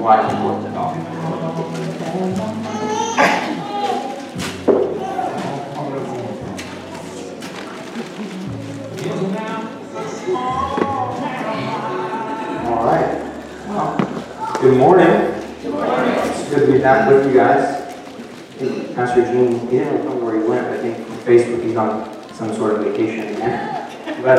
why it's important to talk. All right. Well, good morning. Good morning. It's good to be back with you guys. I think Pastor Gene, he didn't know where he went, but I think on Facebook he's on some sort of vacation again. But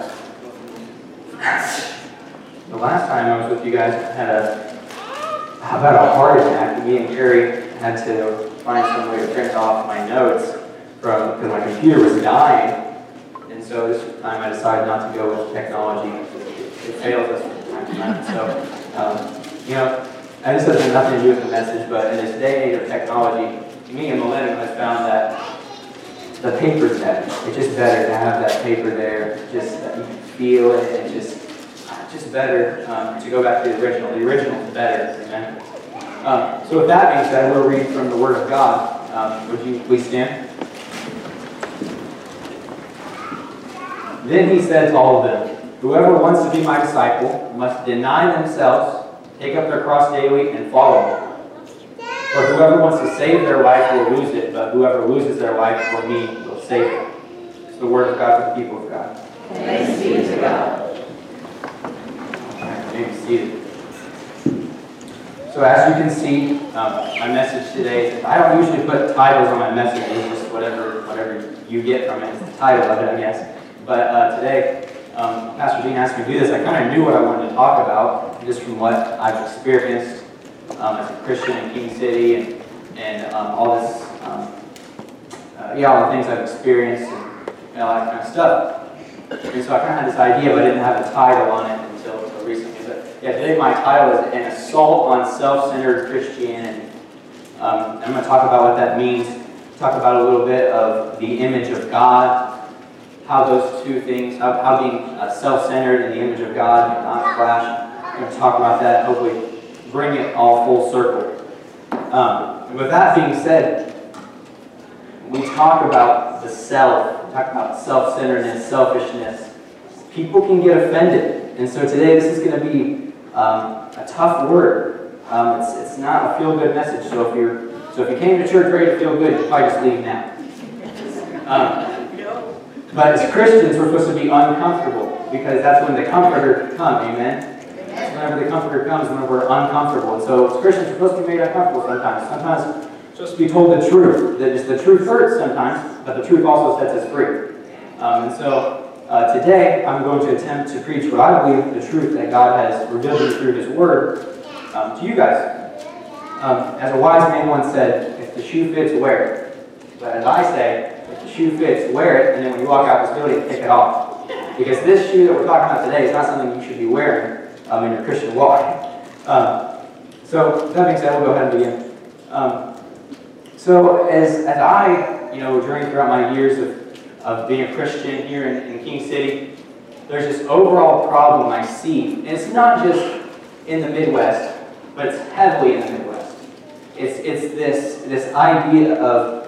the last time I was with you guys, I had about a heart attack. Me and Carrie had to find some way to print off my notes because my computer was dying. And so this time I decided not to go with technology. It fails us from time to time. So, and this has nothing to do with the message, but in this day and age of technology, me and Millennium has found that the paper's better. It's just better to have that paper there, just that you can feel it, and just better to go back to the original. The original is better, amen? So with that being said, we'll read from the Word of God. Would you please stand? Then he said to all of them, "Whoever wants to be my disciple must deny themselves, take up their cross daily, and follow me. For whoever wants to save their life will lose it, but whoever loses their life for me will save it." It's the Word of God for the people of God. Thanks be to God. You may be seated. So as you can see, my message today, I don't usually put titles on my messages, just whatever you get from it is the title of it, I guess. But today, Pastor Gene asked me to do this. I kind of knew what I wanted to talk about, just from what I've experienced as a Christian in King City, and all this, all the things I've experienced, and all that kind of stuff. And so I kind of had this idea, but I didn't have a title on it until recently. But yeah, today my title is An Assault on Self-Centered Christianity. I'm going to talk about what that means, talk about a little bit of the image of God, how those two things, how being self-centered in the image of God and not clash. I'm going to talk about that, hopefully bring it all full circle. And with that being said, we talk about the self, we talk about self-centeredness, selfishness. People can get offended. And so today this is going to be a tough word. It's not a feel-good message. So if you came to church ready to feel good, you should probably just leave now. But as Christians, we're supposed to be uncomfortable because that's when the Comforter comes. Amen. Whenever the Comforter comes, when we're uncomfortable. And so as Christians, we're supposed to be made uncomfortable sometimes. Sometimes we're supposed to be told the truth. That the truth hurts sometimes, but the truth also sets us free. And so today, I'm going to attempt to preach what I believe the truth that God has revealed through His Word to you guys. As a wise man once said, if the shoe fits, wear it. But as I say, if the shoe fits, wear it, and then when you walk out this building, take it off. Because this shoe that we're talking about today is not something you should be wearing in your Christian walk. So that being said, we'll go ahead and begin. So as I, journey throughout my years of being a Christian here in King City, there's this overall problem I see. And it's not just in the Midwest, but it's heavily in the Midwest. It's this idea of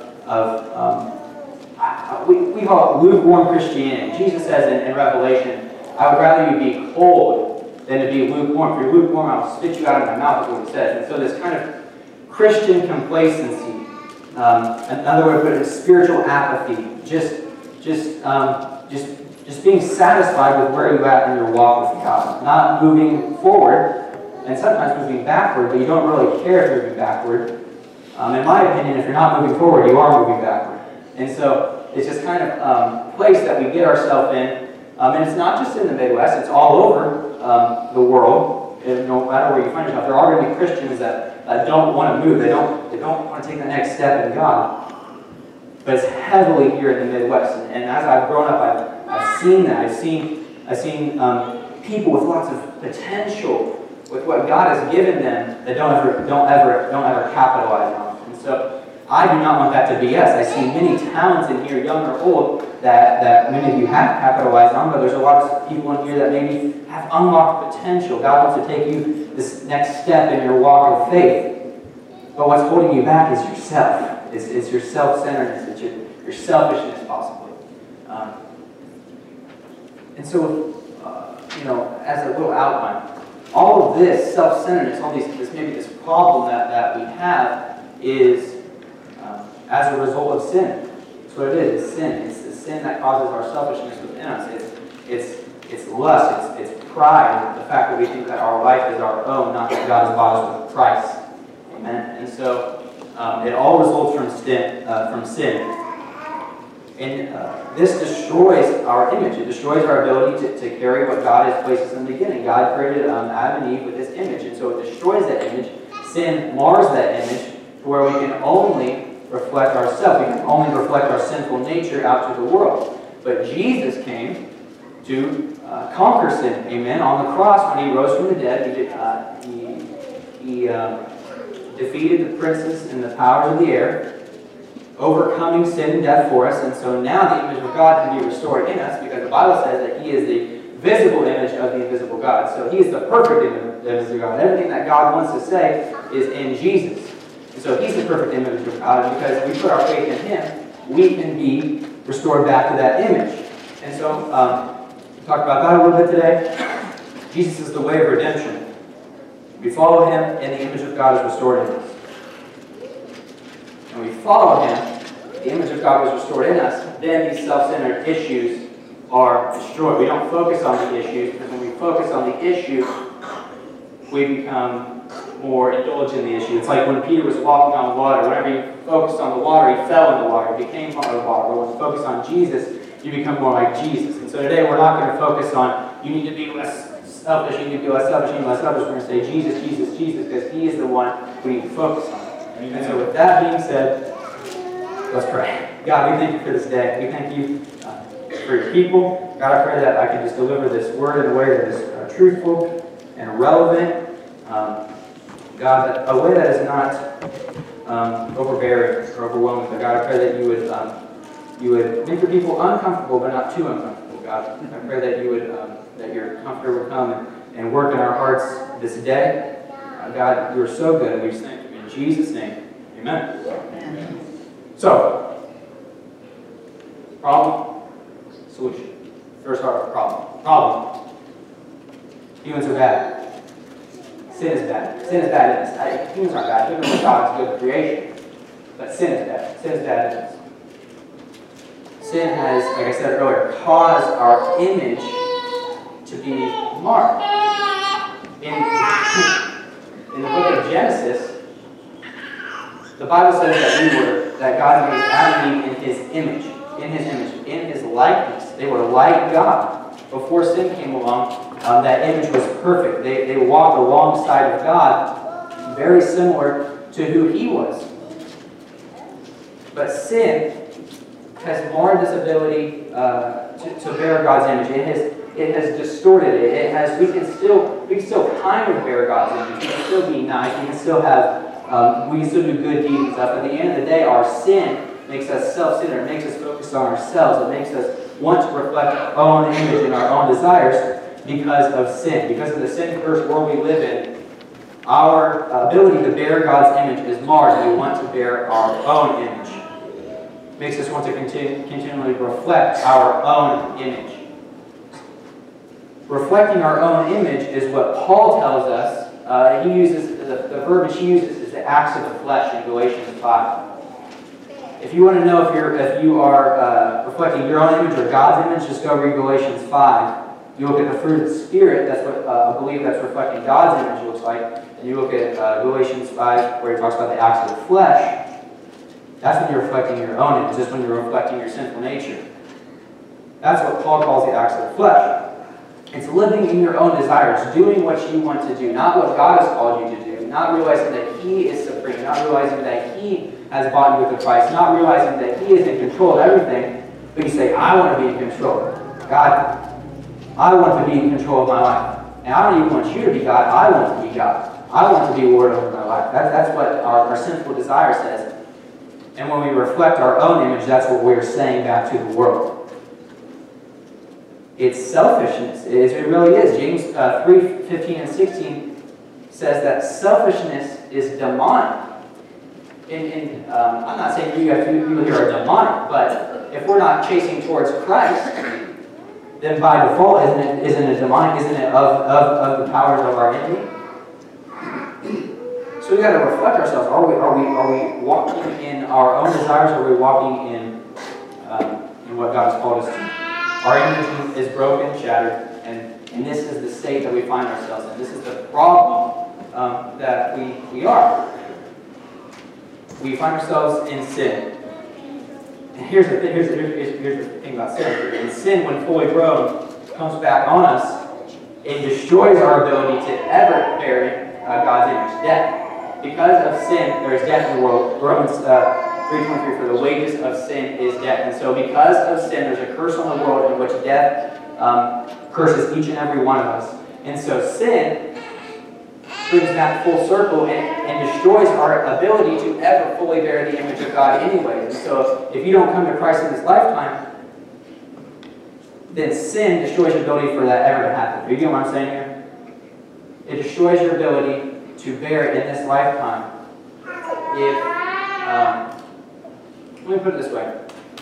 we call it lukewarm Christianity. Jesus says in Revelation, "I would rather you be cold than to be lukewarm. If you're lukewarm, I'll spit you out of my mouth," is what it says. And so this kind of Christian complacency, another way to put it is spiritual apathy, just being satisfied with where you're at in your walk with God, not moving forward, and sometimes moving backward, but you don't really care if you're moving backward. In my opinion, if you're not moving forward, you are moving backward. And so it's this kind of place that we get ourselves in. And it's not just in the Midwest, it's all over the world. And no matter where you find yourself, there are going to be Christians that don't want to move. They don't want to take the next step in God. But it's heavily here in the Midwest. And as I've grown up, I've seen that. I've seen people with lots of potential, with what God has given them, that don't ever capitalize on. And so I do not want that to be us. I see many talents in here, young or old, that many of you have capitalized on, but there's a lot of people in here that maybe have unlocked potential. God wants to take you this next step in your walk of faith. But what's holding you back is yourself. It's your self-centeredness. It's your selfishness, possibly. And so, as a little outline, all of this self-centeredness, this problem that we have is as a result of sin. That's what it is. It's sin. It's the sin that causes our selfishness within us. It's lust. It's pride. The fact that we think that our life is our own, not that God has bought us with a price. Amen. And so it all results from sin. And this destroys our image. It destroys our ability to carry what God has placed us in the beginning. God created Adam and Eve with this image, and so it destroys that image. Sin mars that image to where we can only reflect ourselves. We can only reflect our sinful nature out to the world. But Jesus came to conquer sin. Amen. On the cross, when He rose from the dead, He defeated the princes and the powers of the air, overcoming sin and death for us. And so now the image of God can be restored in us, because the Bible says that He is the visible image of the invisible God. So He is the perfect image of God. Everything that God wants to say is in Jesus. And so He's the perfect image of God, because if we put our faith in Him, we can be restored back to that image. And so we talked about that a little bit today. Jesus is the way of redemption. We follow Him, and the image of God is restored in us. When we follow Him, the image of God is restored in us, then these self-centered issues are destroyed. We don't focus on the issues, because when we focus on the issue, we become more indulged in the issue. It's like when Peter was walking on water. Whenever he focused on the water, he fell in the water. He became part of the water. But when you focus on Jesus, you become more like Jesus. And so today we're not going to focus on, you need to be less selfish, you need to be less selfish, you need to be less selfish. We're going to say Jesus, Jesus, Jesus, because He is the one we need to focus on. And so with that being said, let's pray. God, we thank You for this day. We thank You for Your people. God, I pray that I can just deliver this word in a way that is truthful and relevant. God, a way that is not overbearing or overwhelming. But God, I pray that You would make Your people uncomfortable, but not too uncomfortable. God, I pray that You would that Your Comforter would come and work in our hearts this day. God, You are so good, and we just thank You in Jesus' name. Amen. Amen. So, problem, solution. First part, problem. Problem. Humans are bad. Sin is bad. Sin is bad in us. Humans aren't bad. Humans are God's good creation. But sin is bad. Sin is bad in us. Sin has, like I said earlier, caused our image to be marred. In the book of Genesis, the Bible says that God made Adam and Eve in His His likeness. They were like God. Before sin came along, that image was perfect. They walked alongside of God, very similar to who He was. But sin has marred this ability to bear God's image. It has distorted it. We can still kind of bear God's image. We can still be nice. We can still do good deeds and stuff. But at the end of the day, our sin makes us self-centered. It makes us focus on ourselves. It makes us want to reflect our own image and our own desires because of sin. Because of the sin-cursed world we live in, our ability to bear God's image is marred, and we want to bear our own image. It makes us want to continually reflect our own image. Reflecting our own image is what Paul tells us. He uses the verbiage he uses is the acts of the flesh in Galatians 5. If you want to know if you are reflecting your own image or God's image, just go read Galatians 5. You look at the fruit of the Spirit. That's what I believe that's reflecting God's image looks like. And you look at Galatians 5, where he talks about the acts of the flesh. That's when you're reflecting your own image. That's when you're reflecting your sinful nature. That's what Paul calls the acts of the flesh. It's living in your own desires, doing what you want to do, not what God has called you to do, not realizing that He is supreme, not realizing that He has bought you with a price, not realizing that He is in control of everything, but you say, I want to be in control. God, I want to be in control of my life. And I don't even want you to be God, I want to be God. I want to be Lord over my life. That's what our sinful desire says. And when we reflect our own image, that's what we're saying back to the world. It's selfishness. It really is. James 3:15 and 16 says that selfishness is demonic. I'm not saying you guys people here are demonic, but if we're not chasing towards Christ, then by default, isn't it demonic? Isn't it of the powers of our enemy? So we got to reflect ourselves. Are we walking in our own desires, or are we walking in what God has called us to? Our image is broken, shattered, and this is the state that we find ourselves in. This is the problem that we are. We find ourselves in sin. And here's the thing about sin. And sin, when fully grown, comes back on us. It destroys our ability to ever bear God's image. Death. Because of sin, there is death in the world. Romans 3:23, for the wages of sin is death. And so because of sin, there's a curse on the world in which death curses each and every one of us. And so sin brings back full circle and destroys our ability to ever fully bear the image of God anyway. And so if you don't come to Christ in this lifetime, then sin destroys your ability for that ever to happen. Do you get what I'm saying here? It destroys your ability to bear in this lifetime if, let me put it this way.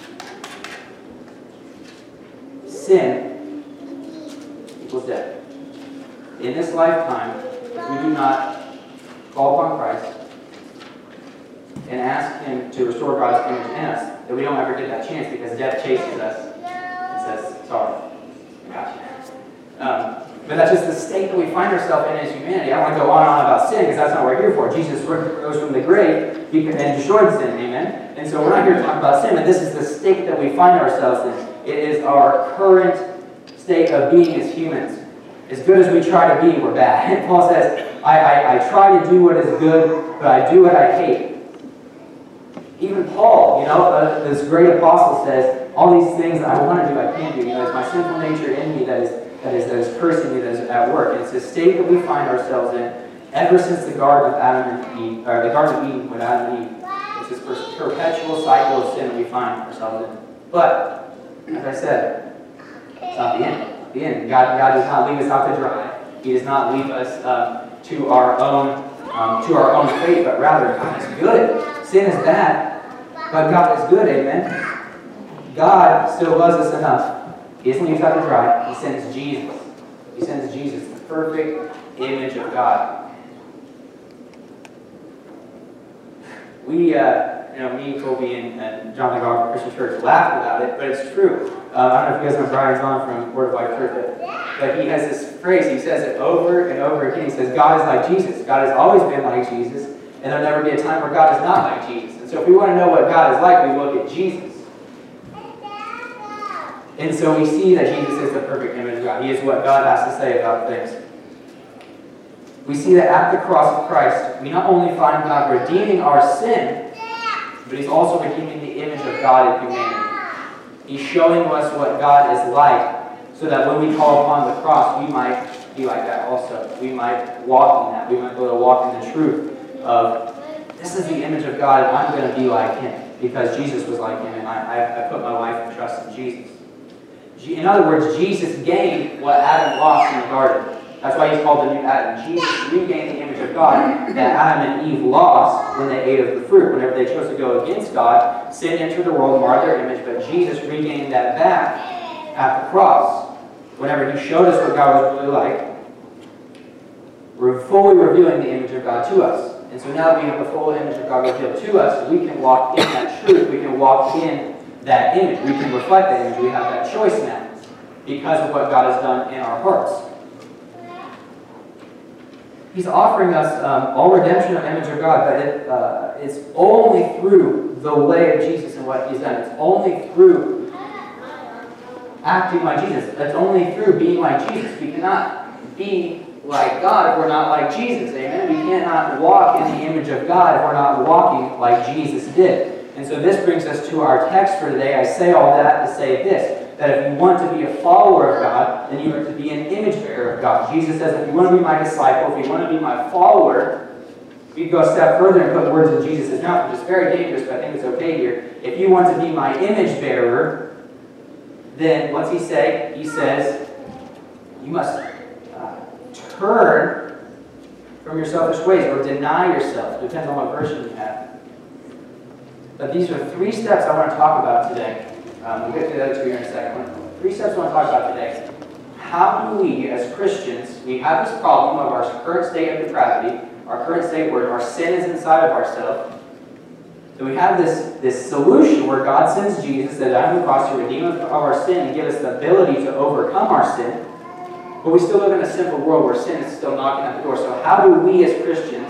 Sin equals death. In this lifetime, we do not call upon Christ and ask Him to restore God's image in us, that we don't ever get that chance because death chases us and says, sorry, I got you. But that's just the state that we find ourselves in as humanity. I don't want to go on and on about sin because that's not what we're here for. Jesus rose from the grave and destroyed sin, amen? And so we're not here to talk about sin, but this is the state that we find ourselves in. It is our current state of being as humans. As good as we try to be, we're bad. And Paul says, I try to do what is good, but I do what I hate. Even Paul, this great apostle says, all these things that I want to do, I can't do. It's my sinful nature in me that is cursing me, that is at work. And it's a state that we find ourselves in ever since the Garden of Adam and Eve, or the Garden of Eden with Adam and Eve. It's this perpetual cycle of sin that we find ourselves in. But, as I said, it's not the end. The end. God does not leave us out to dry. He does not leave us to our own fate, but rather God is good. Sin is bad, but God is good. Amen. God still loves us enough. He doesn't leave us out to dry. He sends Jesus. He sends Jesus, the perfect image of God. We, me, Toby, and Jonathan Garth Christian Church laugh about it, but it's true. I don't know if you guys know Brian Zahn from Word of Life Church, but he has this phrase. He says it over and over again. He says, God is like Jesus. God has always been like Jesus, and there'll never be a time where God is not like Jesus. And so if we want to know what God is like, we look at Jesus. And so we see that Jesus is the perfect image of God. He is what God has to say about things. We see that at the cross of Christ, we not only find God redeeming our sin, but He's also redeeming the image of God in humanity. He's showing us what God is like, so that when we call upon the cross, we might be like that also. We might walk in that. We might be able to walk in the truth of, this is the image of God, and I'm going to be like Him, because Jesus was like Him, and I put my life and trust in Jesus. In other words, Jesus gained what Adam lost in the garden. That's why He's called the new Adam. Jesus regained the image of God that Adam and Eve lost when they ate of the fruit. Whenever they chose to go against God, sin entered the world, marred their image, but Jesus regained that back at the cross. Whenever He showed us what God was really like, we're fully revealing the image of God to us. And so now that we have the full image of God revealed to us, we can walk in that truth. We can walk in that image. We can reflect that image. We have that choice now because of what God has done in our hearts. He's offering us all redemption of image of God, but it's only through the way of Jesus and what He's done. It's only through acting like Jesus. It's only through being like Jesus. We cannot be like God if we're not like Jesus. Amen? We cannot walk in the image of God if we're not walking like Jesus did. And so this brings us to our text for today. I say all that to say this, that if you want to be a follower of God, then you are to be an image bearer of God. Jesus says, if you want to be my disciple, if you want to be my follower, we go a step further and put words in Jesus' mouth, which is very dangerous, but I think it's okay here. If you want to be my image bearer, then what's He say? He says, you must turn from your selfish ways or deny yourself. It depends on what version you have. But these are 3 steps I want to talk about today. We'll get to the other 2 here in a second. 3 steps I want to talk about today. How do we, as Christians, we have this problem of our current state of depravity. our current state where our sin is inside of ourselves. So we have this solution where God sends Jesus to die on the cross to redeem us of our sin and give us the ability to overcome our sin. But we still live in a sinful world where sin is still knocking at the door. So how do we as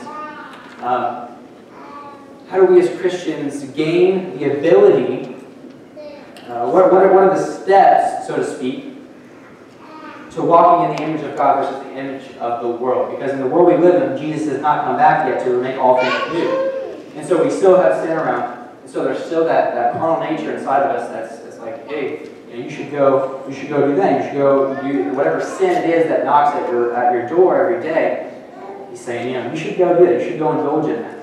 Christians gain the ability, what are the steps, so to speak, to walking in the image of God versus the image of the world? Because in the world we live in, Jesus has not come back yet to make all things new. And so we still have sin around. And so there's still that carnal nature inside of us that's like, hey, you should go do that. You should go do whatever sin it is that knocks at your door every day. He's saying, you should go do that. You should go indulge in that.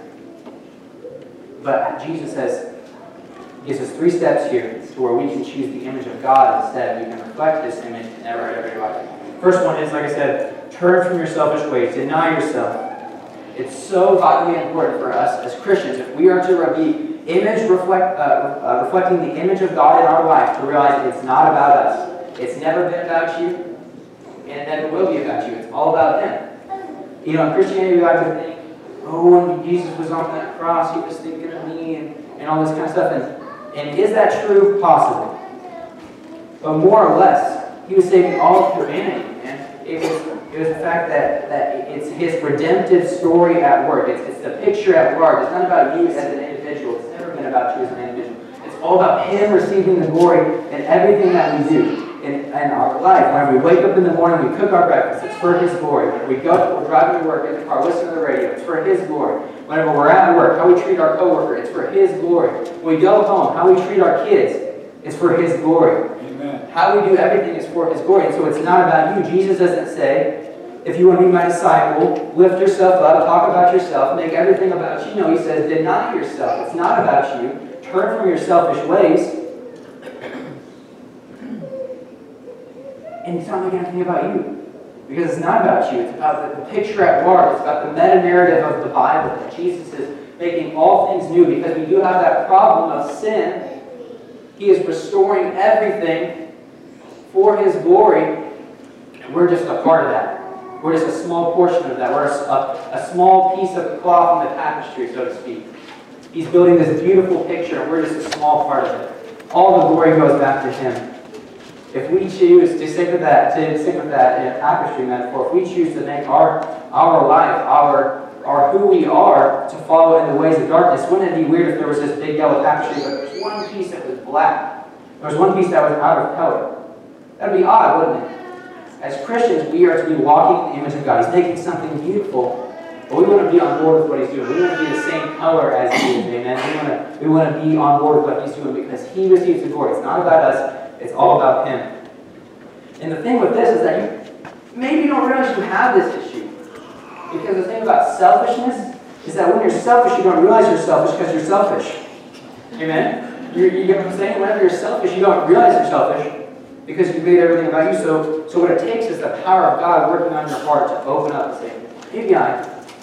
But Jesus gives us 3 steps here to where we can choose the image of God instead. We can reflect this image in every life. First one is, like I said, turn from your selfish ways. Deny yourself. It's so vitally important for us as Christians, if we are to be reflecting the image of God in our life, to realize it's not about us. It's never been about you, and it never will be about you. It's all about Him. In Christianity, we like to think, when Jesus was on that cross, He was thinking of me, and all this kind of stuff. And is that true? Possibly. But more or less, He was saving all of humanity. And it was the fact that it's His redemptive story at work. It's the picture at work. It's not about you as an individual. It's never been about you as an individual. It's all about Him receiving the glory in everything that we do in our life. When we wake up in the morning, we cook our breakfast. It's for His glory. When we we're driving to work in the car, listen to the radio. It's for His glory. Whenever we're at work, how we treat our coworker, it's for His glory. When we go home, how we treat our kids, it's for His glory. Amen. How we do everything is for His glory. And so it's not about you. Jesus doesn't say, if you want to be my disciple, lift yourself up, talk about yourself, make everything about you. No, He says, deny yourself. It's not about you. Turn from your selfish ways. And it's not making anything about you. Because it's not about you. It's about the picture at large. It's about the meta-narrative of the Bible. That Jesus is making all things new. Because we do have that problem of sin. He is restoring everything for His glory. And we're just a part of that. We're just a small portion of that. We're a small piece of cloth in the tapestry, so to speak. He's building this beautiful picture, and we're just a small part of it. All the glory goes back to Him. If we choose to stick with that tapestry metaphor, if we choose to make our life, our who we are, to follow in the ways of darkness, wouldn't it be weird if there was this big yellow tapestry, but there's one piece that was black? There was one piece that was out of color. That would be odd, wouldn't it? As Christians, we are to be walking in the image of God. He's making something beautiful, but we want to be on board with what He's doing. We want to be the same color as He is, amen? We want to be on board with what He's doing because He receives the glory. It's not about us. It's all about Him. And the thing with this is that you maybe don't realize you have this issue. Because the thing about selfishness is that when you're selfish, you don't realize you're selfish because you're selfish. Amen? You get what I'm saying? Whenever you're selfish, you don't realize you're selfish because you've made everything about you. So what it takes is the power of God working on your heart to open up and say, maybe I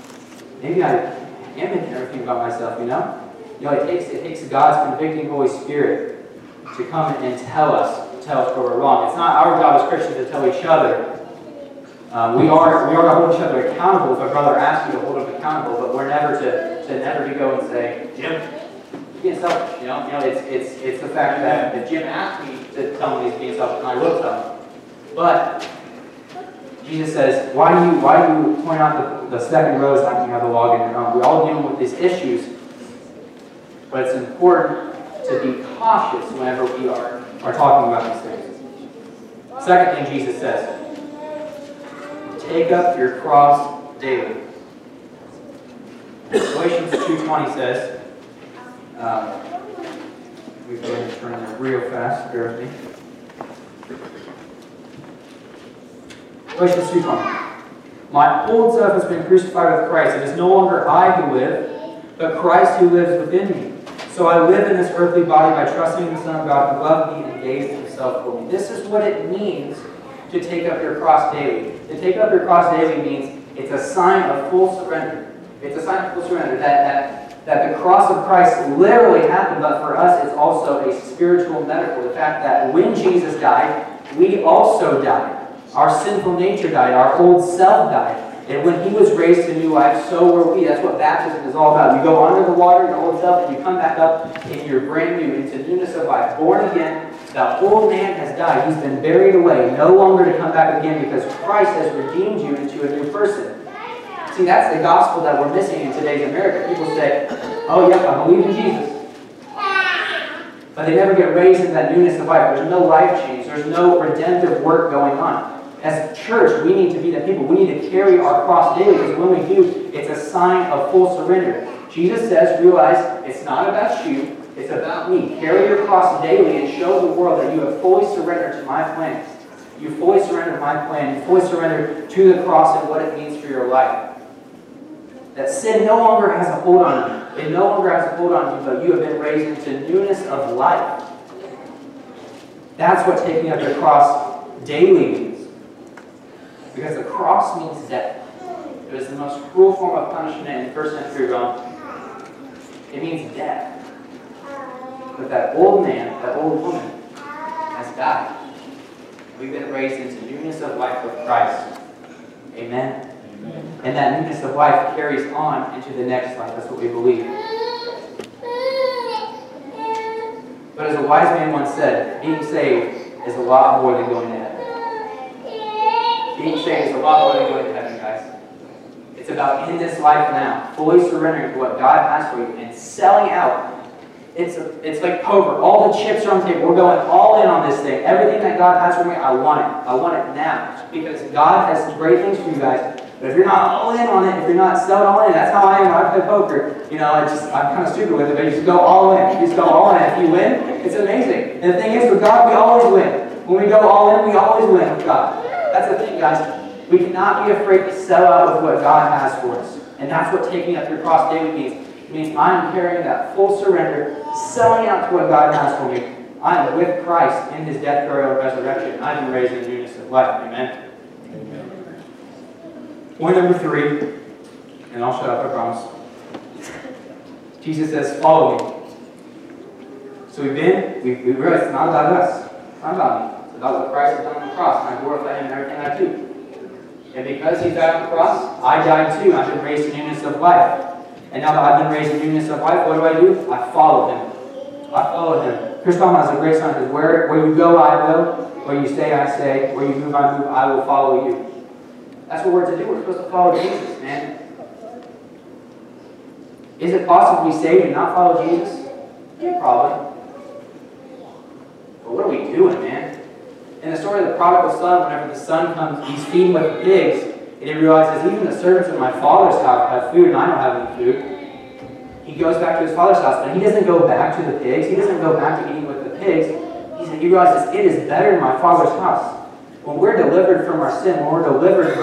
am making everything about myself, it takes God's convicting Holy Spirit to come and tell us where we're wrong. It's not our job as Christians to tell each other. We are to hold each other accountable if a brother asks you to hold him accountable, but we're never to go and say, Jim, you're being selfish. It's the fact that if Jim asked me to tell him he's being selfish, and I will tell him. But Jesus says, why do you point out the second row is like you have a log in your own? We're all dealing with these issues, but it's important to be cautious whenever we are talking about these things. Second thing Jesus says, take up your cross daily. Galatians 2:20 says, we go ahead and turn there real fast, bear with me. Galatians 2:20. My old self has been crucified with Christ. It is no longer I who live, but Christ who lives within me. So I live in this earthly body by trusting in the Son of God who loved me and gave Himself for me. This is what it means to take up your cross daily. To take up your cross daily means it's a sign of full surrender. It's a sign of full surrender that the cross of Christ literally happened, but for us it's also a spiritual metaphor. The fact that when Jesus died, we also died. Our sinful nature died. Our old self died. And when he was raised to new life, so were we. That's what baptism is all about. You go under the water and all stuff, and you come back up, and you're brand new into newness of life. Born again, the old man has died. He's been buried away, no longer to come back again because Christ has redeemed you into a new person. See, that's the gospel that we're missing in today's America. People say, oh, yep, I believe in Jesus. But they never get raised in that newness of life. There's no life change. There's no redemptive work going on. As a church, we need to be the people. We need to carry our cross daily because when we do, it's a sign of full surrender. Jesus says, realize it's not about you, it's about me. Carry your cross daily and show the world that you have fully surrendered to my plans. You fully surrender to my plan. You fully surrender to the cross and what it means for your life. That sin no longer has a hold on you. It no longer has a hold on you, but you have been raised into newness of life. That's what taking up your cross daily means. Because the cross means death. It was the most cruel form of punishment in first century Rome. It means death. But that old man, that old woman, has died. We've been raised into newness of life with Christ. Amen. And that newness of life carries on into the next life. That's what we believe. But as a wise man once said, being saved is a lot more than going to heaven. Being saved is a lot more than going to heaven, guys. It's about in this life now, fully surrendering to what God has for you and selling out. It's like poker. All the chips are on the table. We're going all in on this thing. Everything that God has for me, I want it. I want it now. Because God has great things for you guys. But if you're not all in on it, if you're not selling all in, that's how I am when I play poker. You know, I'm kind of stupid with it, but you just go all in. You just go all in. If you win, it's amazing. And the thing is, with God, we always win. When we go all in, we always win with God. That's the thing, guys. We cannot be afraid to sell out with what God has for us. And that's what taking up your cross daily means. It means I'm carrying that full surrender, selling out to what God has for me. I am with Christ in his death, burial, and resurrection. I've been raised in the newness of life. Amen. Point number 3, and I'll shut up, I promise. Jesus says, follow me. So we realize it's not about us. It's not about me. It's about what Christ has done on the cross, and I glorify him in everything I do. And because he died on the cross, I died too. I've been raised in newness of life. And now that I've been raised in newness of life, what do? I follow him. I follow him. Chris Tallman has a great song that says, where you go, I go. Where you stay, I stay. Where you move, I will follow you. That's what we're to do. We're supposed to follow Jesus, man. Is it possible to be saved and not follow Jesus? Yeah, probably. But what are we doing, man? In the story of the prodigal son, whenever the son comes, he's feeding with the pigs, and he realizes even the servants of my father's house have food and I don't have any food. He goes back to his father's house, but he doesn't go back to the pigs. He doesn't go back to eating with the pigs. He realizes it is better in my father's house. When we're delivered from our sin, when we're delivered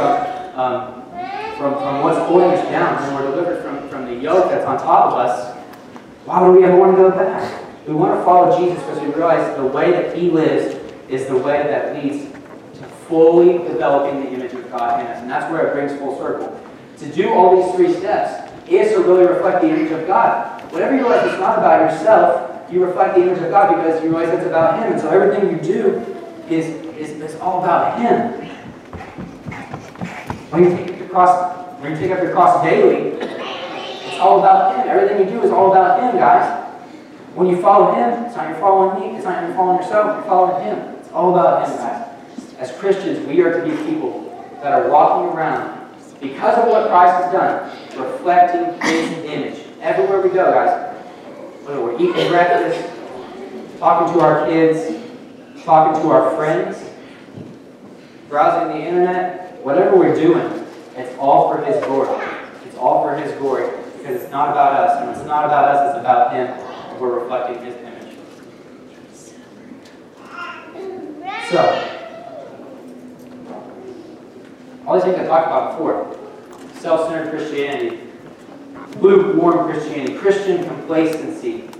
from what's holding us down, when we're delivered from the yoke that's on top of us, why would we ever want to go back? We want to follow Jesus because we realize the way that he lives is the way that leads to fully developing the image of God in us. And that's where it brings full circle. To do all these 3 steps is to really reflect the image of God. Whenever you realize it's not about yourself, you reflect the image of God because you realize it's about him. And so everything you do is all about him. When you take up your cross daily, it's all about him. Everything you do is all about him, guys. When you follow him, it's not you're following me, it's not you're following yourself, you're following him. It's all about him, guys. As Christians, we are to be people that are walking around, because of what Christ has done, reflecting his image. Everywhere we go, guys. Whether we're eating breakfast, talking to our kids, talking to our friends, browsing the internet, whatever we're doing, it's all for his glory. It's all for his glory. Because it's not about us. And it's not about us, it's about him. And we're reflecting his image. So, all these things I talked about before. Self-centered Christianity. Lukewarm Christianity. Christian complacency.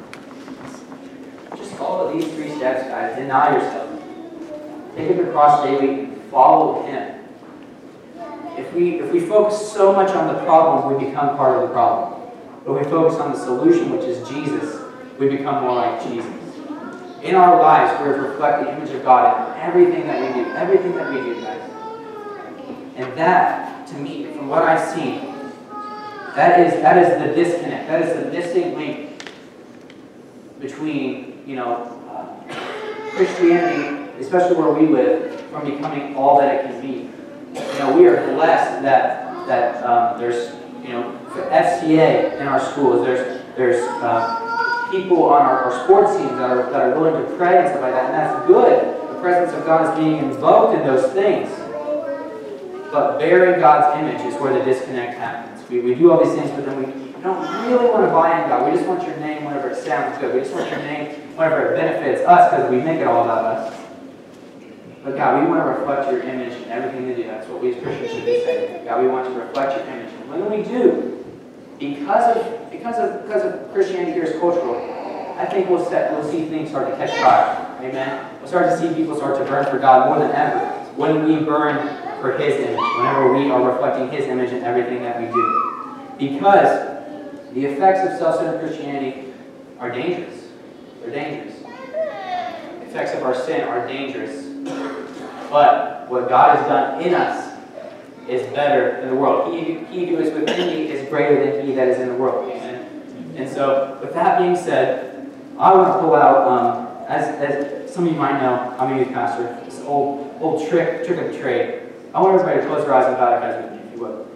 Just follow these 3 steps, guys. Deny yourself. Take up your cross daily and follow him. If we focus so much on the problem, we become part of the problem. But if we focus on the solution, which is Jesus, we become more like Jesus. In our lives, we reflect the image of God in everything that we do. Everything that we do, guys. And that to me, from what I've seen, that is the disconnect. That is the missing link between, Christianity, especially where we live, from becoming all that it can be. We are blessed that there's, FCA in our schools. There's people on our sports teams that are willing to pray and stuff like that, and that's good. The presence of God is being invoked in those things. But bearing God's image is where the disconnect happens. We do all these things, but then we don't really want to buy into God. We just want your name whenever it sounds good. We just want your name whenever it benefits us because we make it all about us. But God, we want to reflect your image in everything we do. That's what we as Christians should be saying. God, we want to reflect your image. And when we do, because of Christianity here is cultural, I think we'll see things start to catch fire. Amen? We'll start to see people start to burn for God more than ever when we burn for His image, whenever we are reflecting His image in everything that we do. Because the effects of self-centered Christianity are dangerous. They're dangerous. The effects of our sin are dangerous. But what God has done in us is better than the world. He who is within me is greater than he that is in the world. Amen? And so, with that being said, I want to pull out, as some of you might know, I'm a youth pastor, this old trick of the trade. I want everybody to close their eyes and bow their heads with me, if you would.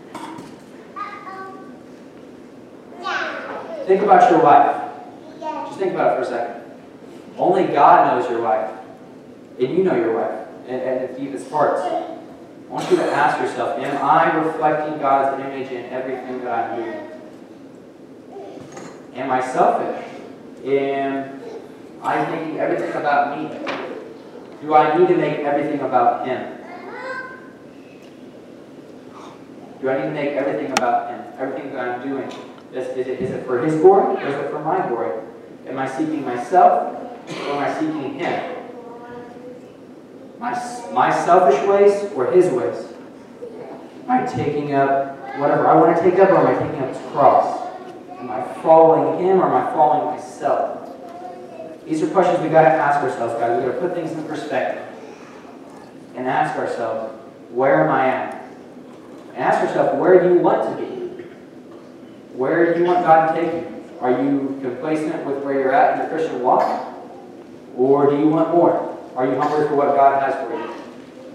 Think about your wife. Just think about it for a second. Only God knows your wife. And you know your wife, and its deepest parts. I want you to ask yourself, am I reflecting God's image in everything that I'm doing? Am I selfish? Am I thinking everything about me? Do I need to make everything about Him? Do I need to make everything about Him? Everything that I'm doing, is it for His glory or is it for my glory? Am I seeking myself or am I seeking Him? My selfish ways or His ways? Am I taking up whatever I want to take up, or am I taking up His cross? Am I following Him or am I following myself? These are questions we've got to ask ourselves, guys. We've got to put things in perspective and ask ourselves, where am I at? And ask yourself, where do you want to be? Where do you want God to take you? Are you complacent with where you're at in your Christian walk? Or do you want more? Are you hungry for what God has for you?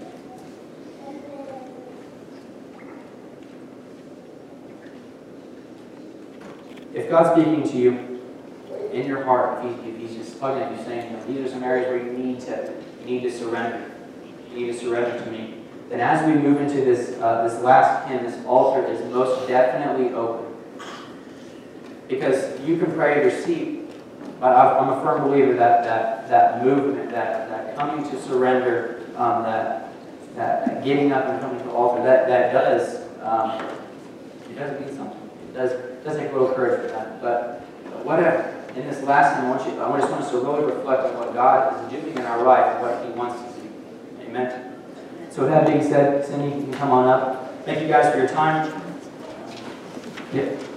If God's speaking to you in your heart, if He's just tugging at you, saying, these are some areas where you need to surrender. You need to surrender to me. Then as we move into this last hymn, this altar is most definitely open. Because you can pray at your seat. But I'm a firm believer that movement, that coming to surrender, that getting up and coming to the altar, that does mean something. It does take a little courage for that. But whatever. In this last hymn, I just want us to really reflect on what God is doing in our life and what He wants to see. Amen. So with that being said, Cindy, you can come on up. Thank you guys for your time. Yeah.